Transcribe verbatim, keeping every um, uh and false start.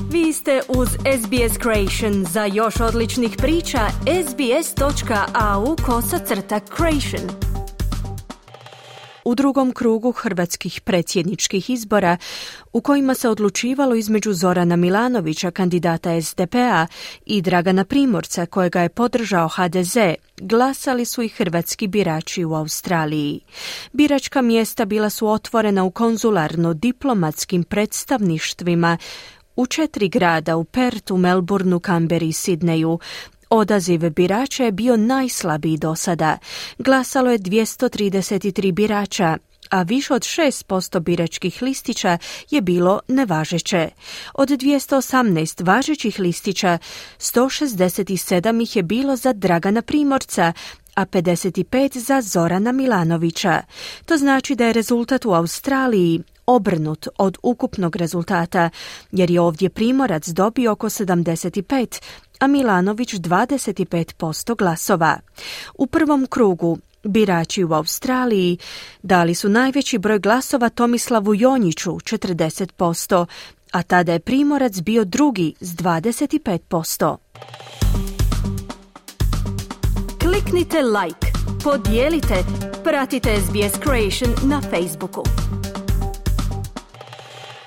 Vi ste uz S B S Creation. Za još odličnih priča, sbs.au kosacrta creation. U drugom krugu hrvatskih predsjedničkih izbora, u kojima se odlučivalo između Zorana Milanovića, kandidata S D P-a, i Dragana Primorca, kojega je podržao H D Z, glasali su i hrvatski birači u Australiji. Biračka mjesta bila su otvorena u konzularno-diplomatskim predstavništvima u četiri grada, u Pertu, Melbourneu, Kamberi i Sidneju. Odaziv birača je bio najslabiji do sada. Glasalo je dvjesto trideset tri birača, a više od šest posto biračkih listića je bilo nevažeće. Od dvjesto osamnaest važećih listića, sto šezdeset sedam ih je bilo za Dragana Primorca, a pedeset pet za Zorana Milanovića. To znači da je rezultat u Australiji obrnut od ukupnog rezultata, jer je ovdje Primorac dobio oko sedamdeset pet, a Milanović dvadeset pet posto glasova. U prvom krugu birači u Australiji dali su najveći broj glasova Tomislavu Jonjiću, četrdeset posto, a tada je Primorac bio drugi s dvadeset pet posto. Kliknite like, podijelite, pratite S B S Creation na Facebooku.